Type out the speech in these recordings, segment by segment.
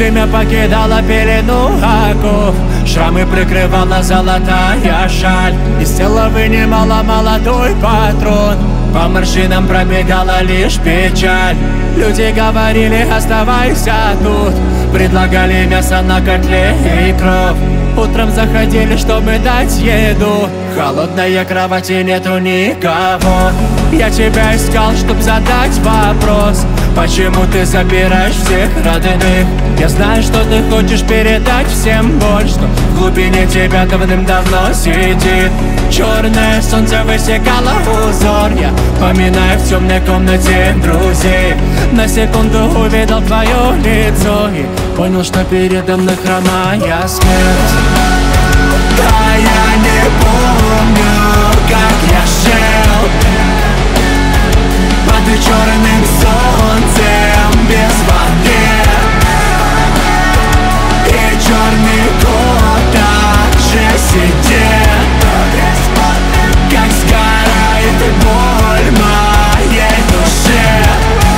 время покидало пелену оков. Шрамы прикрывала золотая шаль, из тела вынимала молодой патрон. По морщинам пробегала лишь печаль. Люди говорили: оставайся тут. Предлагали мясо на котле и кровь. Утром заходили, чтобы дать еду. В холодной кровати нету никого. Я тебя искал, чтоб задать вопрос: почему ты забираешь всех родных? Я знаю, что ты хочешь передать всем боль, что в глубине тебя давным-давно сидит. Черное солнце высекало узор. Я поминаю в темной комнате друзей. На секунду увидел твое лицо и понял, что передо мной хромая смерть. Да я не помню, как я шел под черным солнцем без воды. И черный кот так же сидит, как сгорает боль моей душе.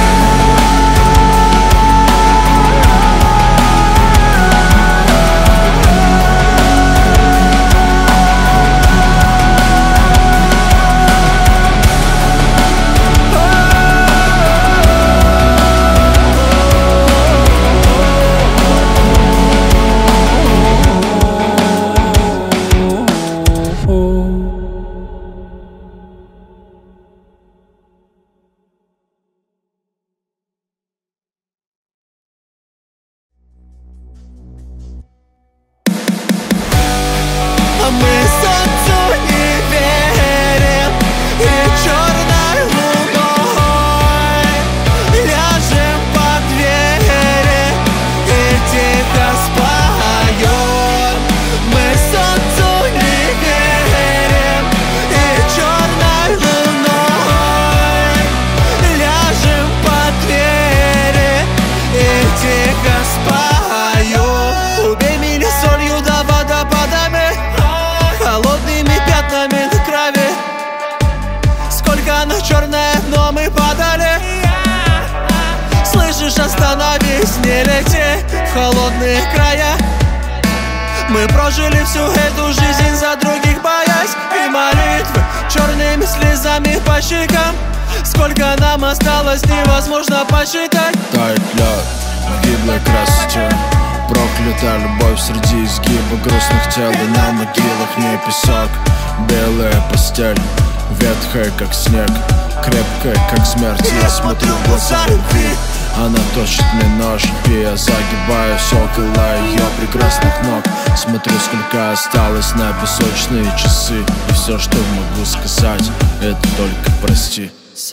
Остановись, не лети в холодные края. Мы прожили всю эту жизнь за других, боясь и молитвы черными слезами по щекам. Сколько нам осталось, невозможно посчитать. Тает лед в гиблой красоте, проклятая любовь среди изгиба грустных тел. И на могилах не песок, белая постель, ветхая как снег, крепкая как смерть. Я смотрю в глаза любви, она точит мне нож, и я загибаюсь около ее прекрасных ног. Смотрю, сколько осталось на песочные часы, и все, что могу сказать, это только прости.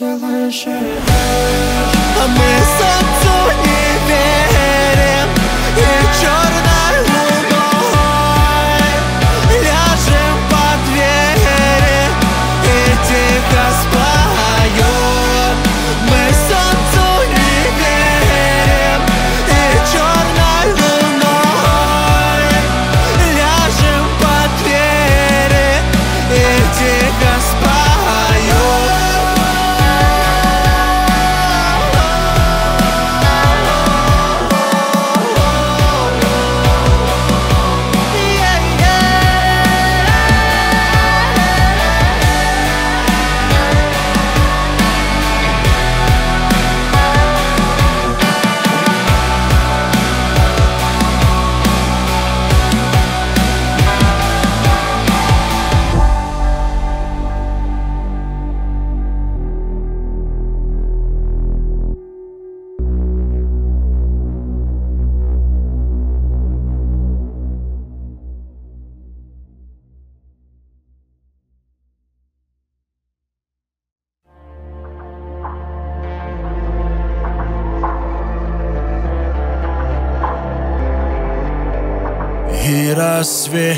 А мы солнцу не верим, и черной луной ляжем под двери и тихо споем. Мы солнцу не верим, и черной луной ляжем под двери и тихо споем. И рассвет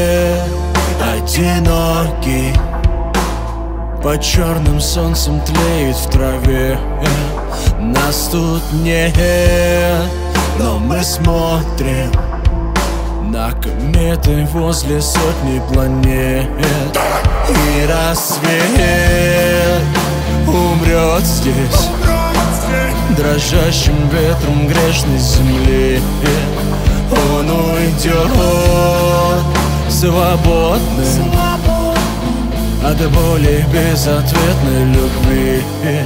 одинокий под черным солнцем тлеет в траве. Нас тут нет, но мы смотрим на кометы возле сотни планет. И рассвет умрет здесь, дрожащим ветром грешной земли. Он уйдет свободным от боли безответной любви.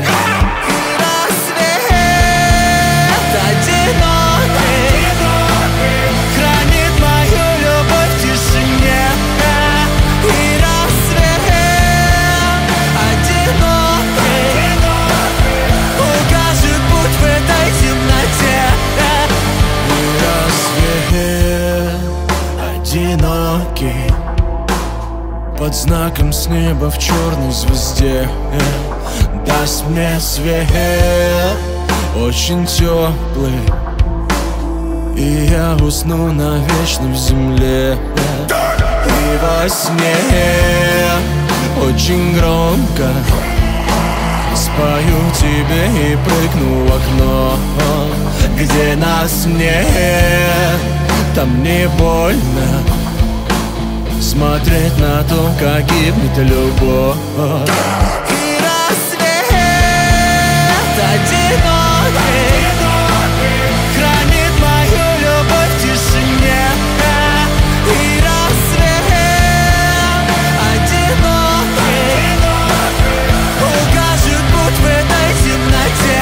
Хранит мою любовь в тишине. И рассвет одинокий укажет путь в этой темноте. И рассвет одинокий под знаком с неба в черной звезде даст мне свет очень теплый, и я усну навечно в земле. И во сне очень громко спою тебе и прыгну в окно, где нас нет, там не больно смотреть на то, как гибнет любовь. И рассвет одинокий хранит мою любовь в тишине. И рассвет одинокий укажет путь в этой темноте.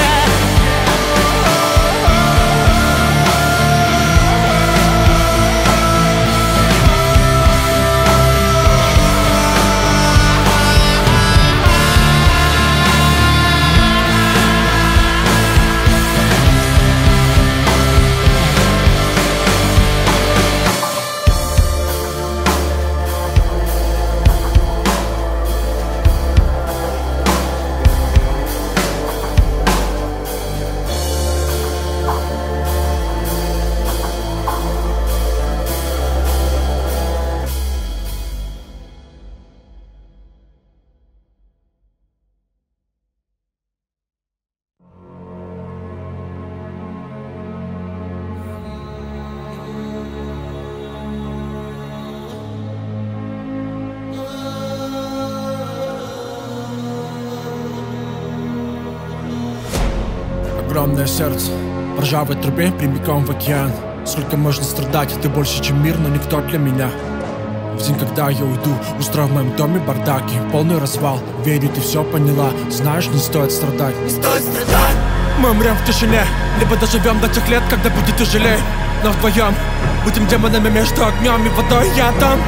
Огромное сердце в ржавой трубе прямиком в океан. Сколько можно страдать, ты больше, чем мир, но никто для меня. В день, когда я уйду, устрою в моем доме бардаки, полный развал. Верю, ты все поняла, знаешь, не стоит страдать. Не стоит страдать. Мы умрем в тишине, либо доживем до тех лет, когда будет тяжелее. Но вдвоем будем демонами между огнем и водой. Я там,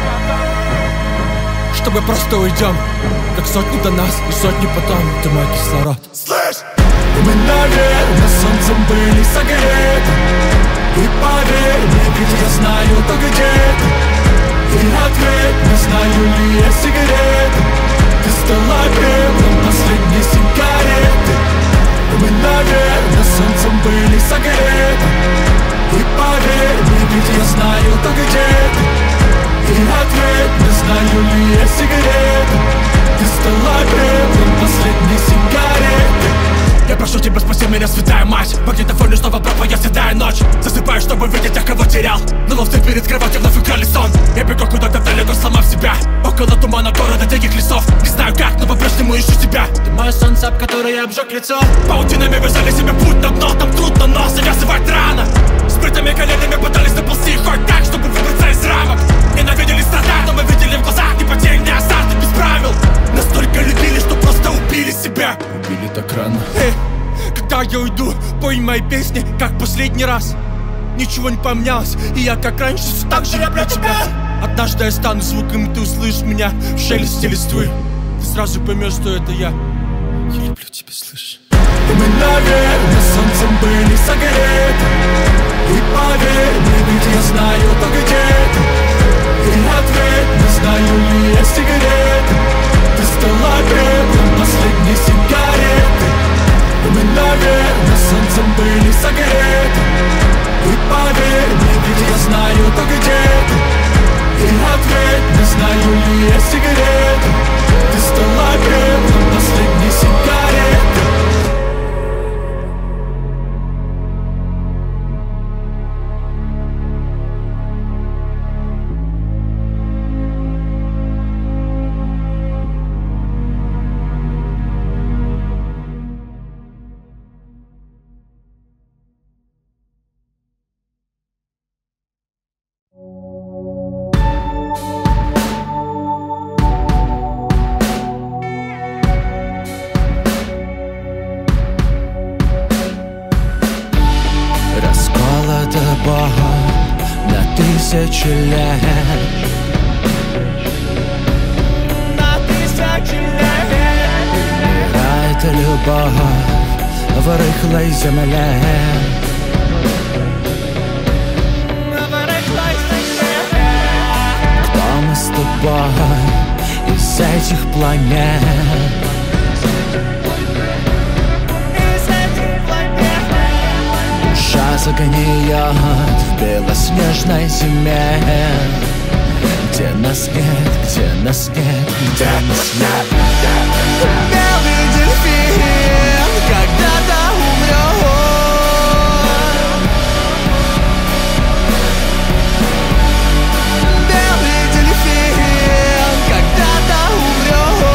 чтобы просто уйдем, как сотни до нас и сотни потом. Ты мой кислород. Слышь! Мы, наверное, солнцем были согреты. И поверь мне, ведь я знаю, то где ты. И ответь, не знаю ли я сигареты. Ты стала пеплом последней сигареты. Мы, наверное, солнцем были согреты. И поверь мне, ведь я знаю, то где ты. И ответь, не знаю ли я сигареты. Ты стала пеплом последней сигареты. Я прошу тебя, спаси меня, святая мать. Магнитофоне снова пропая седая ночь. Засыпаю, чтобы видеть тех, кого терял. Но ловцы перед кроватью вновь украли сон. Я бегу куда-то далеко, сломав себя. Около тумана города, диких лесов. Не знаю как, но по-прежнему ищу тебя. Ты мое солнце, об которое я обжег лицо. Паутинами вязали себе путь на дно. Там трудно, но завязывать рано. С бритыми коленями пытались доползти хоть так, чтобы выбраться из рамок. Ненавидели страдать, но мы видели в глазах ни потерь, ни азарт, без правил. Настолько любили, что просто убили себя. Убили так рано. Когда я уйду, пой мои песни, как последний раз. Ничего не поменялось, и я как раньше все так же люблю тебя. Однажды я стану звуком, и ты услышишь меня в шелесте листвы. Ты сразу поймешь, что это я. Я люблю тебя, слышишь? Мы, наверное, солнцем были согреты. И поверь мне, ведь я знаю, то где ты. И ответь, не знаю ли я сигареты. Ты стала пеплом последней сигареты. Мы, наверное, солнцем были согреты. И поверь мне, ведь я знаю, то где ты. И ответь, не знаю ли я сигареты. Ты стала пеплом последней сигареты. 1000 лет. На 1000 лет. Умирает любовь в рыхлой земле. Кто мы с тобой из этих планет? Душа загниет в белоснежной зиме. Где нас нет, где нас нет, где нас нет. Белый дельфин когда-то умрет. Белый дельфин когда-то умрет.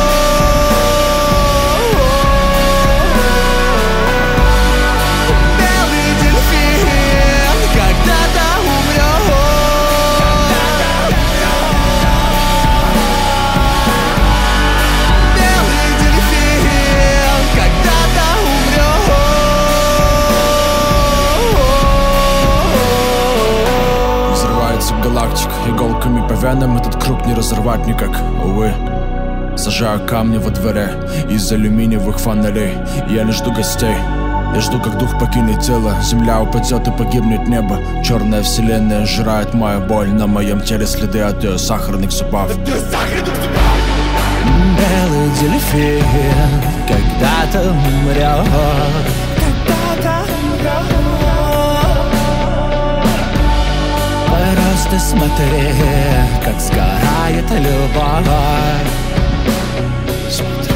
Белый дельфин когда-то умрет. Белый дельфин когда-то умрет. Взрывается галактика иголками по венам. Этот круг не разорвать никак, увы. Сажаю камни во дворе из алюминиевых фонарей. Я не жду гостей, я жду, как дух покинет тело. Земля упадет и погибнет небо. Черная вселенная жрает мою боль. На моем теле следы от ее сахарных зубов. Белый дельфин когда-то умрет. Когда-то умрет. Просто смотри, как сгорает любовь. Смотри.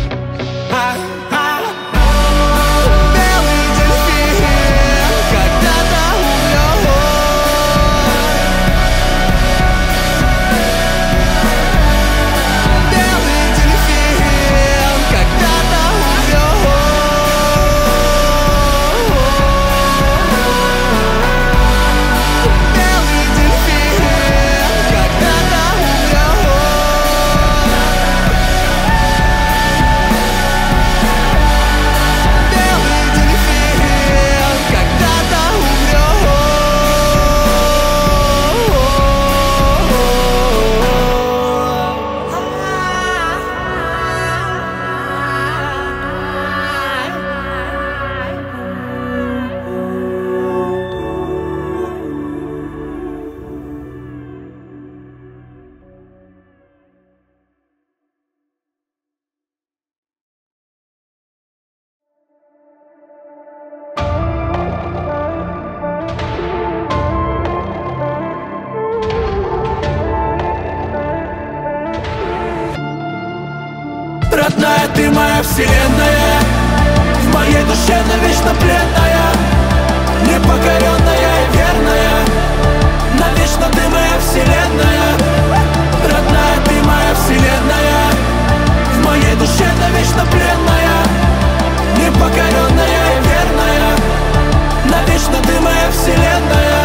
Белый дельфин когда-то умрет. Белый дельфин когда-то умрет. Белый дельфин когда-то умрет. Белый дельфин когда-то Родная, ты моя вселенная, в моей душе навечно пленная, непокоренная и верная. Навечно ты моя вселенная. Родная, ты моя вселенная, в моей душе навечно пленная, непокоренная и верная. Навечно ты моя вселенная.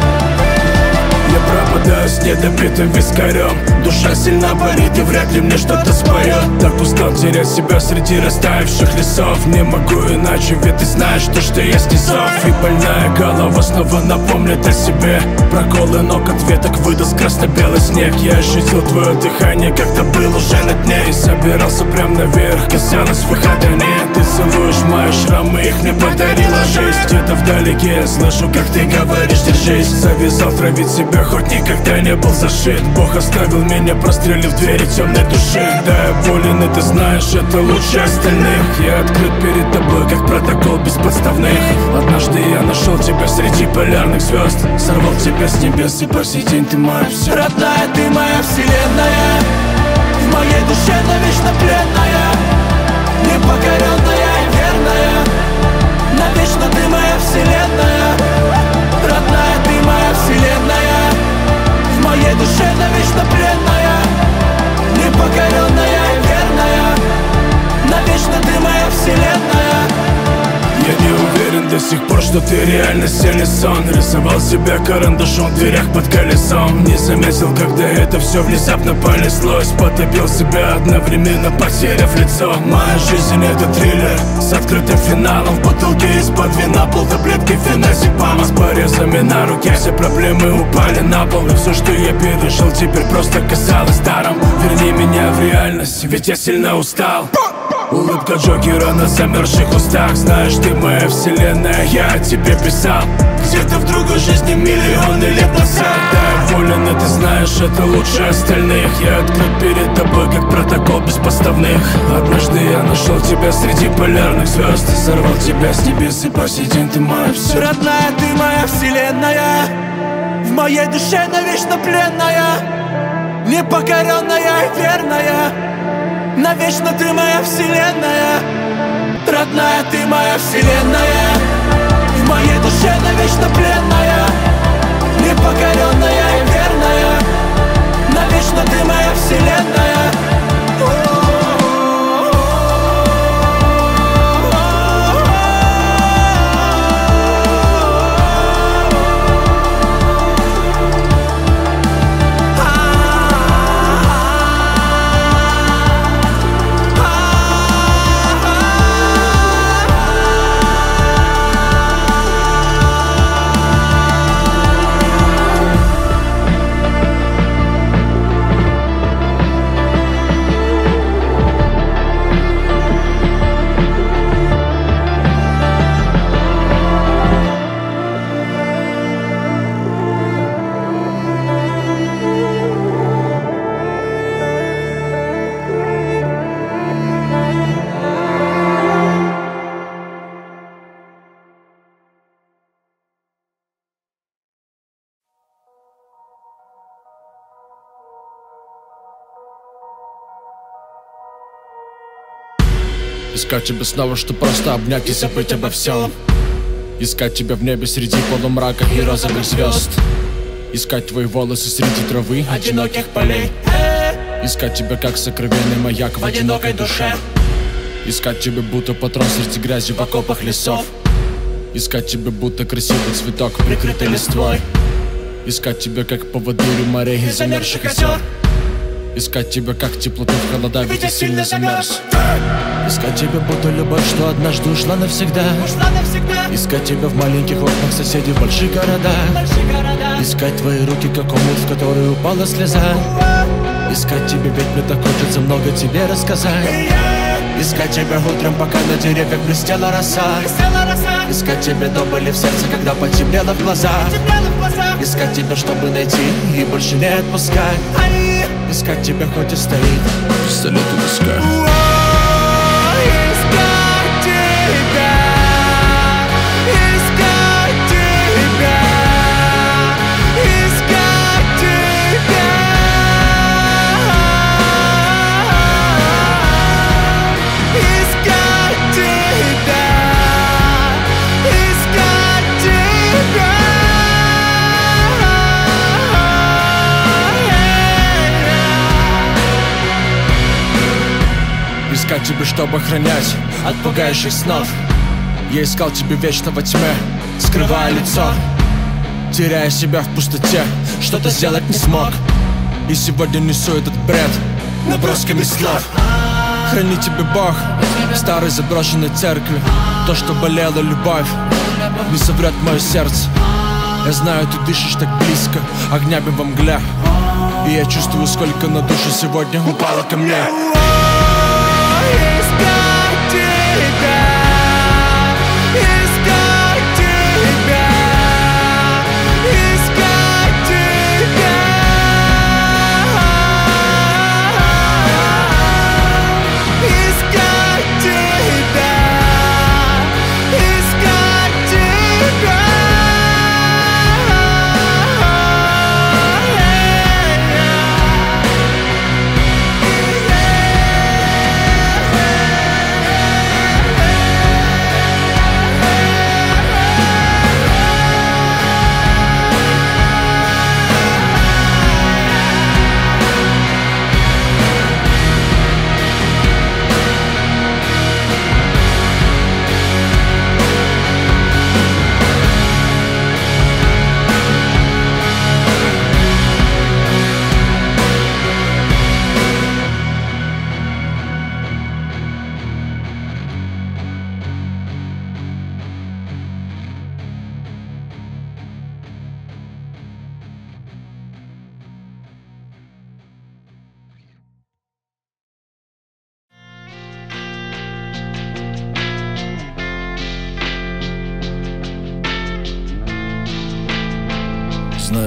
Я пропадаю с недопитым вискарем. Душа сильно болит и вряд ли мне что-то споет. Так устал терять себя среди растаявших лесов. Не могу иначе, ведь ты знаешь то, что есть не зов. И больная голова снова напомнит о себе. Проколы ног от веток выдаст красно-белый снег. Я ощутил твое дыхание, когда был уже на дне. И собирался прям наверх, казалось выхода нет. Ты целуешь мои шрамы, их мне подарила жизнь. Где-то вдалеке я слышу, как ты говоришь, держись. Завязал травить себя, хоть никогда не был зашит. Бог оставил меня, прострелив двери темной души. Да, я болен, и ты знаешь, это лучше остальных. Я открыт перед тобой, как протокол без подставных. Однажды я нашел тебя среди полярных звезд. Сорвал тебя с небес, и по сей день ты моя все. Родная, ты моя вселенная, в моей душе навечно пленная, непокоренная и верная. Навечно ты моя вселенная. Родная, ты моя вселенная, в моей душе навечно пленная, непокоренная и верная. Навечно ты моя вселенная. Я не уверен до сих пор, что что ты реальность или сон. Рисовал себя карандашом в дверях под колесом. Не заметил, когда это все внезапно понеслось. Потопил себя одновременно, потеряв лицо. Моя жизнь это триллер с открытым финалом. В бутылке из-под вина, полтаблетки феназепама. С порезами на руке все проблемы упали на пол. И все, что я пережил, теперь просто казалось даром. Верни меня в реальность, ведь я сильно устал. Улыбка Джокера на замерзших устах. Знаешь, ты моя вселенная, я о тебе писал где-то в другой жизни миллионы лет назад. Да, я волен, и ты знаешь, это лучше остальных. Я открыт перед тобой, как протокол без поставных. Однажды я нашел тебя среди полярных звезд. Сорвал тебя с небес, и по сей день ты моя все. Родная, ты моя вселенная, в моей душе навечно пленная, непокоренная и верная. Навечно ты моя вселенная. Родная, ты моя вселенная, в моей душе навечно пленная, непокоренная и верная. Навечно ты моя вселенная. Искать тебя снова, что просто обнять и забыть обо всем. Искать тебя в небе среди полумрака и розовых звезд. Искать твои волосы среди травы, одиноких полей. Искать тебя как сокровенный маяк в одинокой душе. Искать тебя будто патрон среди грязи в окопах лесов. Искать тебя будто красивый цветок, прикрытый листвой. Искать тебя как поводырь морей и замерзших озер. Искать тебя как теплоту в холода, ведь я сильно замерз. Искать тебя будто любовь, что однажды ушла навсегда. Искать тебя в маленьких окнах соседей в больших городах. Искать твои руки, как омут, в который упала слеза. Искать тебя, ведь мне так хочется много тебе рассказать. Искать тебя утром, пока на деревьях блестела роса. Искать тебя до боли в сердце, когда потемнело в глазах. Искать тебя, чтобы найти и больше не отпускать. Искать тебя, хоть и стоит пистолет у виска. Искать тебя, чтобы охранять от пугающих снов. Я искал тебя вечно во тьме, скрывая лицо, теряя себя в пустоте, что-то сделать не смог. И сегодня несу этот бред набросками слов. Храни тебя Бог в старой заброшенной церкви. То, что болела любовь, не соврет мое сердце. Я знаю, ты дышишь так близко, огнями во мгле. И я чувствую, сколько на душу сегодня упало ко мне.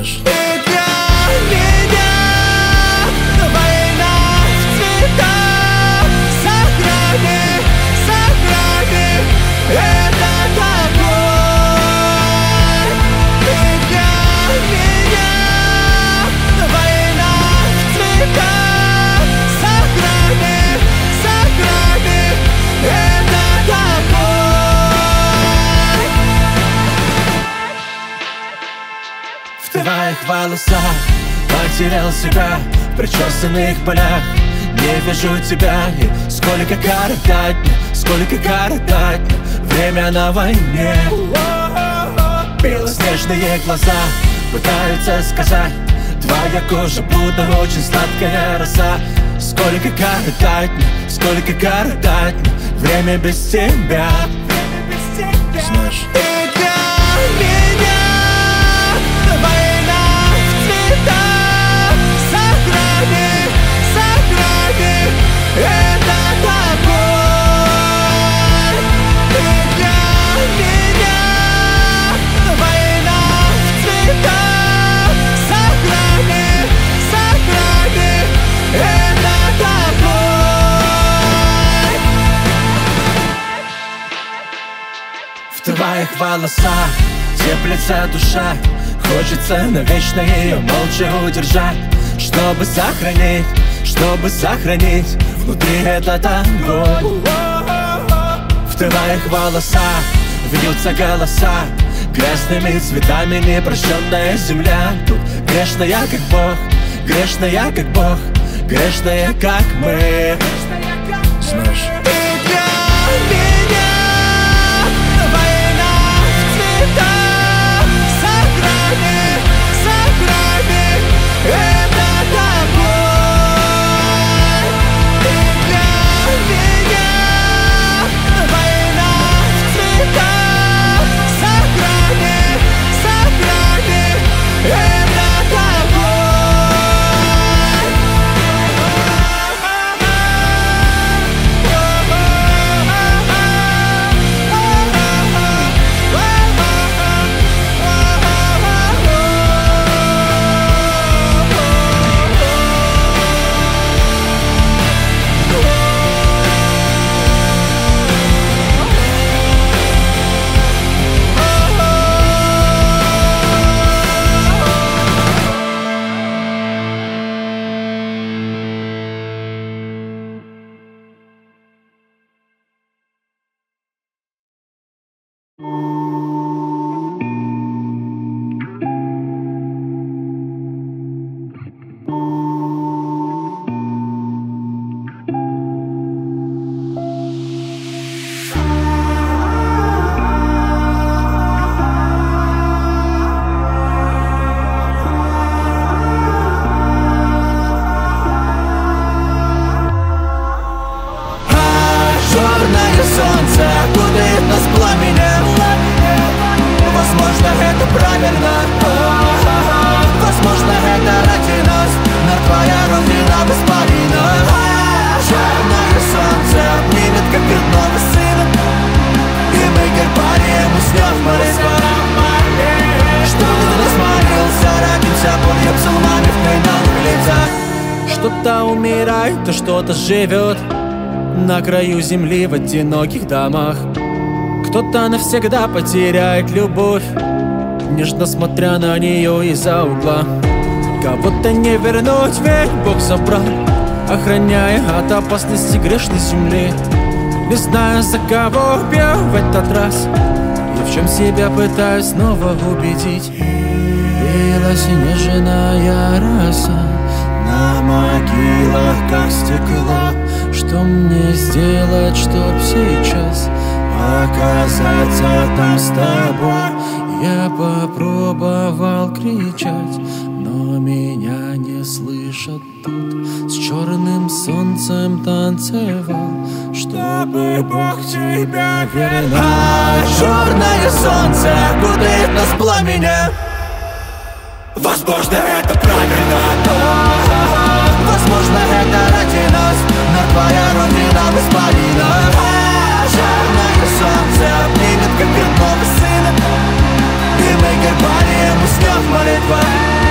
Знаешь, ты для меня война в цветах. Сохрани этот огонь. Ты для меня война в цветах. Сохрани этот огонь. В твоих волосах потерял себя, в причесанных полях не вижу тебя. И сколько коротать мне, время на войне. Белоснежные глаза пытаются сказать, твоя кожа будто очень сладкая роса. Сколько коротать мне, время без тебя. знаешь, Ты для меня война в цветах. Сохрани этот огонь. Ты для меня война в цветах. Сохрани этот огонь. В твоих волосах теплится душа, хочется навечно ее молча удержать, чтобы сохранить внутри этот огонь. В твоих волосах вьются голоса, грязными цветами непрощенная земля. Тут грешная, как Бог, грешная, как мы. знаешь, Ты для меня война в цветах. Сохрани этот огонь. Ты для меня война в цветах. Сохрани этот огонь. Черное солнце окутает нас пламенем. Возможно, это правильно. Возможно, это ради нас. Но твоя родина воспалена. Черное солнце обнимет, как родного сына. И мы гербарием уснем в молитвах. Что ты нас молился, родимся, помним псалмами в кайданных лицах. Что-то умирает, а что-то живет на краю земли в одиноких домах. Кто-то навсегда потеряет любовь, нежно смотря на нее из-за угла. Кого-то не вернуть, ведь Бог забрал, охраняя от опасности грешной земли. Не знаю, за кого пью в этот раз, и в чем себя пытаюсь снова убедить. Билась нежная роса на могилах, как стекло. Что мне сделать, чтоб сейчас оказаться там с тобой? Я попробовал кричать, но меня не слышат тут. С черным солнцем танцевал, чтобы Бог тебя вернул. Черное солнце окутает нас пламенем. Возможно, это правильно. Возможно, это ради нас. Но твоя родина воспалена. Черное солнце обнимет, как родного сына. И мы гербарием уснем в молитвах.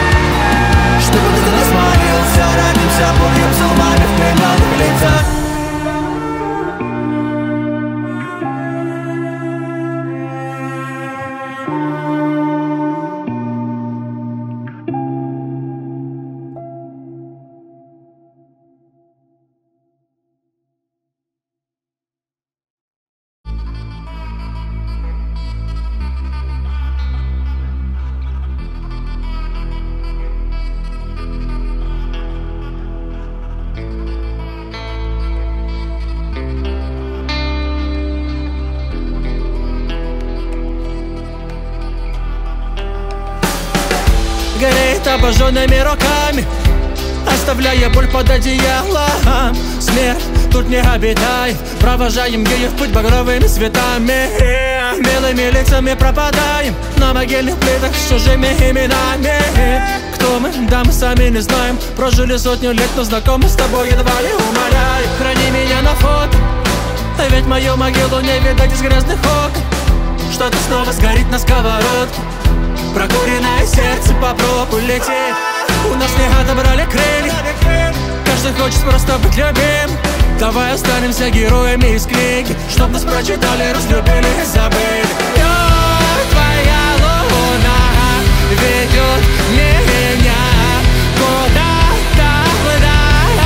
обожженными руками, оставляя боль под одеялом. Смерть тут не обитает, провожаем ее в путь багровыми цветами. Милыми лицами пропадаем на могильных плитах с чужими именами. Кто мы? Да мы сами не знаем. Прожили сотню лет, но знакомы с тобой едва ли. Умоляю, храни меня на фото, ведь мою могилу не видать из грязных окон. Что-то снова сгорит на сковородке, прокуренное сердце попробуй лететь. У нас не отобрали крылья, каждый хочет просто быть любим. Давай останемся героями из книги, чтоб нас прочитали, разлюбили и забыли. Твоя луна ведет меня куда-то вдаль.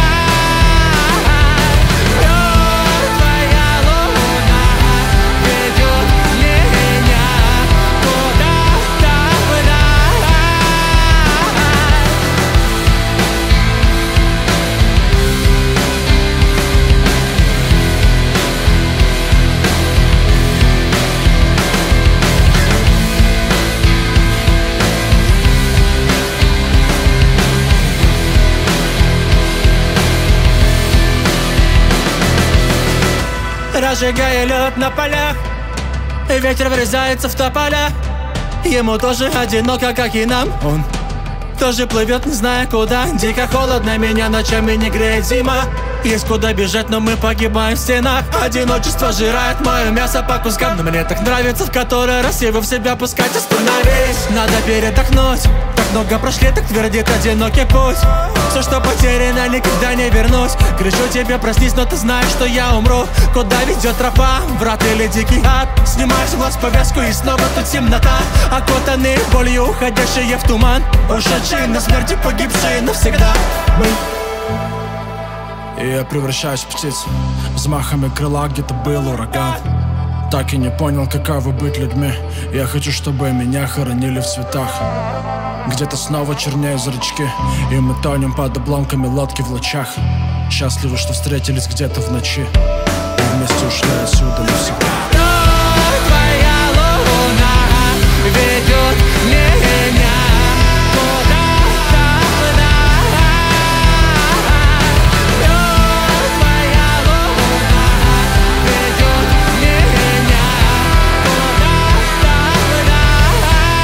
Твоя луна ведет меня куда-то вдаль. Разжигая лед на полях, ветер врезается в тополя. Ему тоже одиноко, как и нам. Он тоже плывет, не зная куда. Дико холодно, меня ночами не греет зима. Есть куда бежать, но мы погибаем в стенах. Одиночество жирает мое мясо по кускам, но мне так нравится в который раз его в себя пускать. Остановись, надо передохнуть. Так много прошли, так твердит одинокий путь. Все, что потеряно, никогда не вернусь. Кричу тебе, проснись, но ты знаешь, что я умру. Куда ведет тропа, врат или дикий ад? Снимаю с глаз повязку и снова тут темнота. Окутанные болью, уходящие в туман. Ушедшие на смерти, погибшие навсегда. И я превращаюсь в птицу, взмахами крыла где-то был ураган. Так и не понял, каково быть людьми. Я хочу, чтобы меня хоронили в цветах. Где-то снова чернеют зрачки, и мы тонем под обломками лодки в лучах. Счастливы, что встретились где-то в ночи и вместе ушли отсюда навсегда. Твоя луна ведет меня куда-то вдаль. Твоя луна ведет меня куда-то вдаль.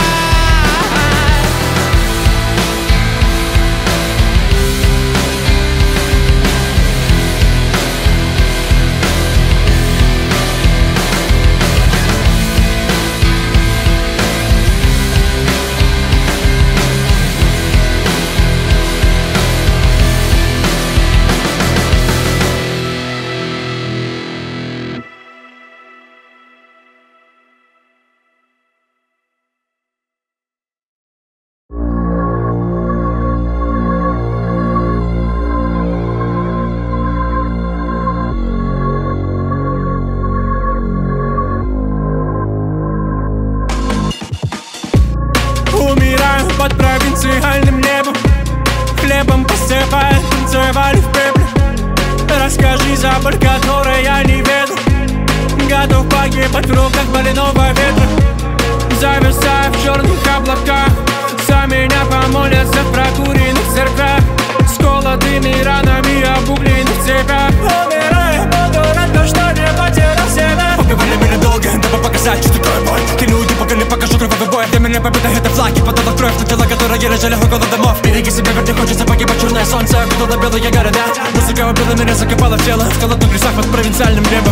Умираю под провинциальным небом, хлебом посыпают, танцевали в пепле. Расскажи за боль, которой я не веду. Готов погибать в руках больного ветра. Зависаю в черных облаках, за меня помолятся в прокуренных церквях. С голодными ранами, обугленных цепях. Умираю, буду рад, но что не потерял себя. Убивали меня долго, дабы показать, что такое боль. Ты люди погали, покажу кровавый бой. Для меня победа это флаги, потолок кровь. На тела, которые лежали около домов. Береги себя, ведь не хочется погибать. Черное солнце, окутало белые города. Музыка убила меня, закопала в тело. В холодных лесах под провинциальным небом.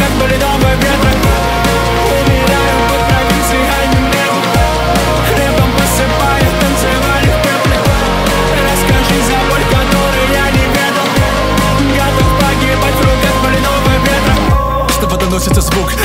Хлебом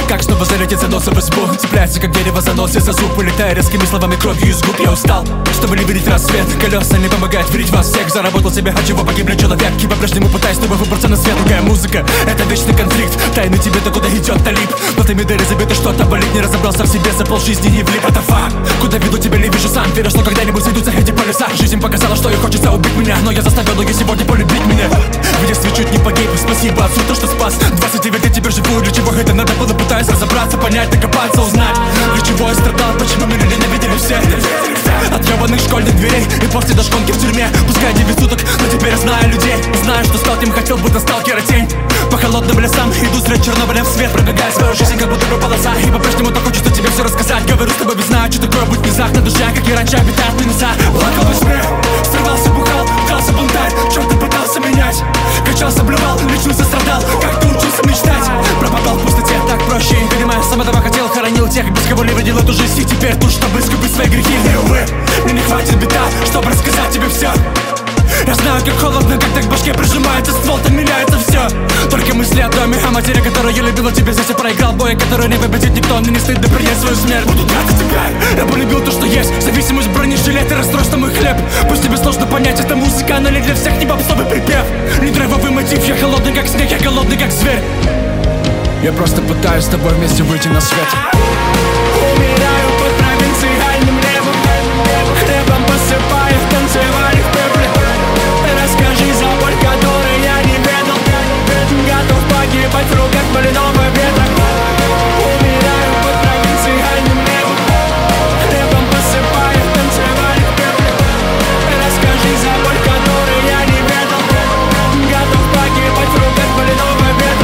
Как снова залететь за носом в избу? Цепляется как дерево за нос и за зуб. Улетая резкими словами кровью из губ. Я устал, чтобы не видеть рассвет. Колеса не помогают верить вас всех. Заработал себе, от чего погибли человек. И по-прежнему пытаюсь снова выбраться на свет. Другая музыка, это вечный конфликт. Тайны тебе-то куда идет талиб. Но ты медали забиты, что-то болит. Не разобрался в себе, за полжизни не влип. Это факт. Куда веду тебя, не вижу сам. Верю, что когда-нибудь сойдутся эти полюса. Жизнь показала, что ей хочется убить меня. Но я заставил ее сегодня полюбить меня. В детстве чуть не погиб, спасибо отцу, то, что спас. 29 лет теперь живу, для чего это надо было. Пытаюсь разобраться, понять, докопаться, узнать, для чего я страдал, почему меня ненавидели все. От ебаных школьных дверей и после дошконки в тюрьме. Пускай 9 суток, но теперь я знаю людей. Знаю, что стал кем хотел, будто сталкера тень. По холодным лесам иду средь Чернобыля в свет. Пробегая свою жизнь, как будто бы полоса. И по-прежнему так хочется тебе все рассказать. Говорю с тобой без знаю, что такое быть низах на душе. Как и раньше обитают минуса. Плакал во сне, срывался, бухал, дрался бунтарь. Чем ты пытался менять? Качался, блювал, лечился, страдал. Как ты учился мечтать? Пропадал в пустоте, так проще. Понимаю, сам этого хотел, хоронил тех, без кого не видел эту жизнь. И теперь тут, чтобы искупить свои грехи. И увы, мне не хватит бита, чтобы рассказать тебе все. Я знаю, как холодно, когда к башке прижимается ствол, там меняется все. Только мысли о доме, о матери, которую я любила тебя. Здесь я проиграл бой, который не победит никто. Мне не стыдно принять свою смерть. Буду тратить тебя, я полюбил то, что есть. Зависимость, бронежилет и расстройство мой хлеб. Пусть тебе сложно понять, это музыка, она не для всех, не попсовый припев. Не драйвовый мотив, я холодный как снег, я голодный как зверь. Я просто пытаюсь с тобой вместе выйти на свет. Умираю под провинциальным небом. Хлебом посыпая, танцевали в пепле. Расскажи за боль, которой я не ведал. Готов погибать в руках больного ветра. Умираю под провинциальным небом. Хлебом посыпая, танцевали в пепле. Расскажи за боль, которой я не ведал. Готов погибать в руках больного ветра.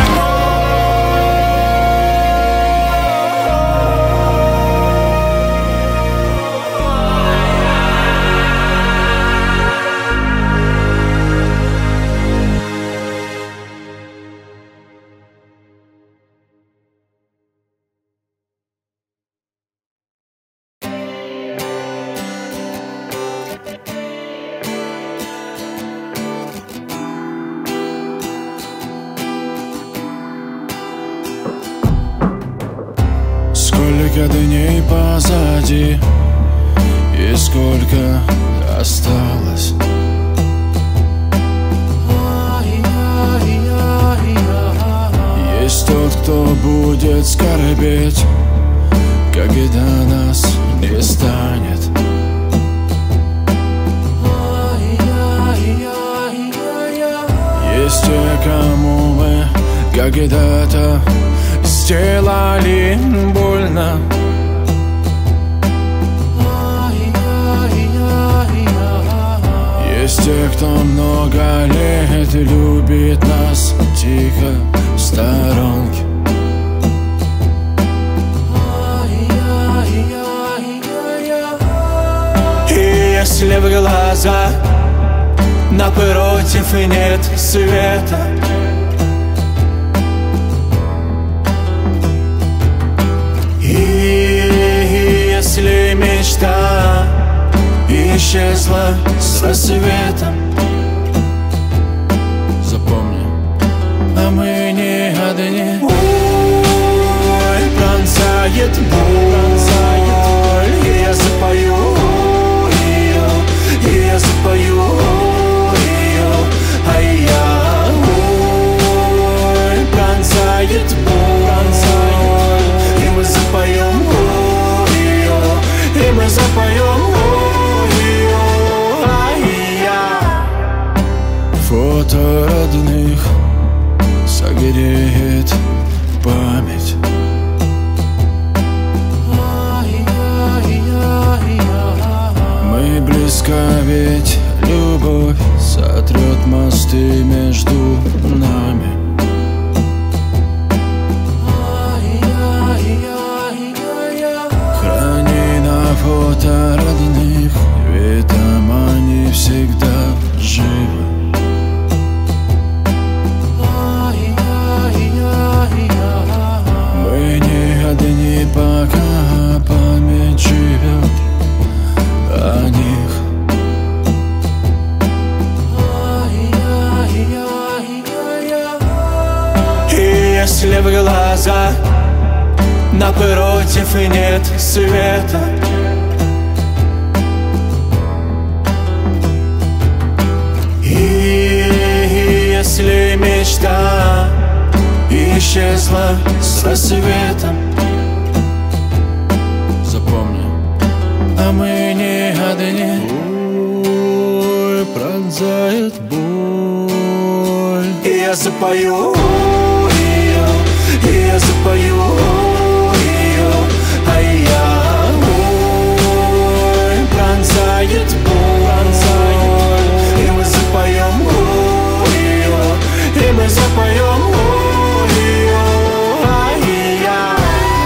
Сколько дней позади и сколько осталось. Есть тот, кто будет скорбеть, когда нас не станет. Есть те, кому мы когда-то сделали больно. Есть те, кто много лет любит нас тихо в сторонке. И если в глаза напротив и нет света, и если мечта исчезла с рассветом, Запомни, а мы не одни. Ой, пронзает боль, и я запою ее, и я запою ее, а я. Ой, пронзает боль, и мы запоем ее, и мы запоем ее, а я. фото родных согреет память. Мы близко, ведь любовь сотрет мосты между нами. Храни на фото родных, ведь там они всегда живы. Мы не одни, пока память живет о них. напротив и нет света. И если мечта исчезла с рассветом, запомни, а мы не одни. ой, пронзает боль. И я запою ее, и я запою ее, а я, ой, пронзает боль. И мы запоем ее, и мы запоем ее, а я.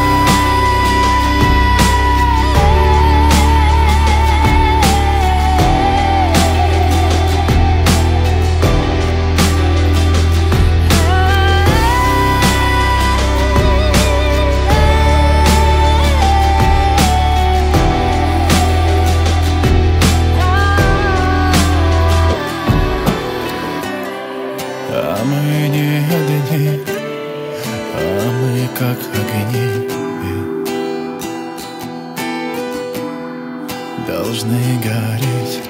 А мы не одни, а мы как огни, должны гореть.